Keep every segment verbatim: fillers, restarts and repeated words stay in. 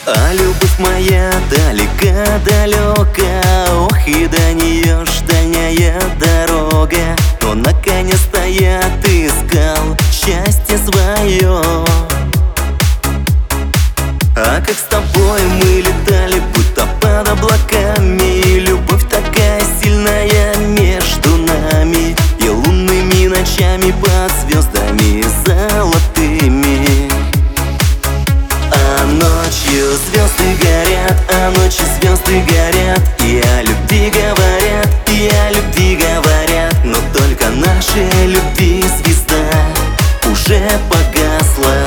А любовь моя далека-далека, ох, и до нее ж дальняя дорога. Но наконец-то я отыскал счастье свое. А как с тобой мы летали, будто под облаками, и любовь такая сильная между нами, и лунными ночами под звездами золотыми. А ночью звезды горят, а ночью звезды горят, и о любви говорят, и о любви говорят. Но только нашей любви звезда уже погасла.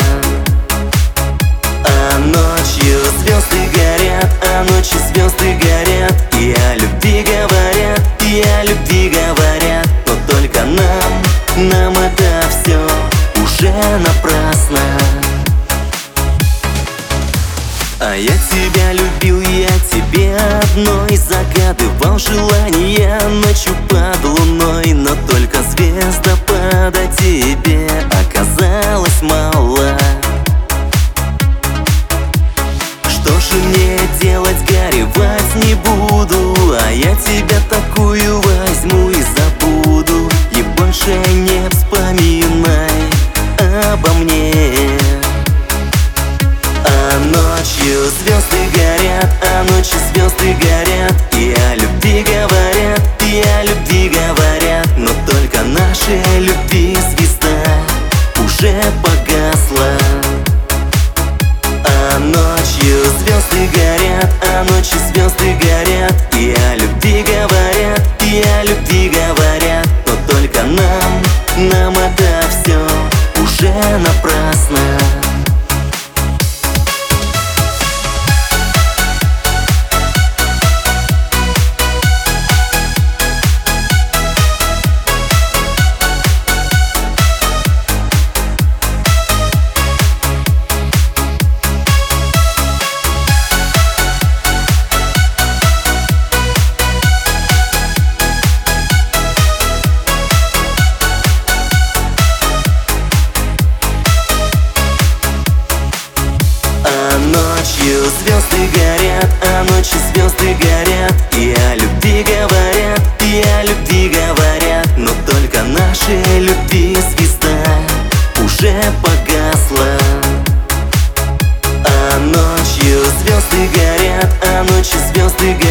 А ночью звезды горят, а ночью звезды горят, и о любви говорят, и о любви говорят. Но только нам, нам это все уже напрасно. А я тебя любил, я тебе одной загадывал желания ночью под луной. Но только звездопада тебе оказалось мало. Что же мне делать, горевать не буду, а я тебя такую возьму и забуду. И больше не вспоминай обо мне. А ночью звезды горят, а ночью звезды горят, и о любви говорят, и о любви говорят. Но только нашей любви звезда уже погасла. А ночью звезды горят, а ночью звезды горят, и о любви говорят, и о любви говорят. Но только нам, нам это все уже напрасно. Ночью звезды горят, а ночью звезды горят, и о любви говорят, и о любви говорят. Но только нашей любви звезда уже погасла. А ночью звезды горят, а ночью звезды горят.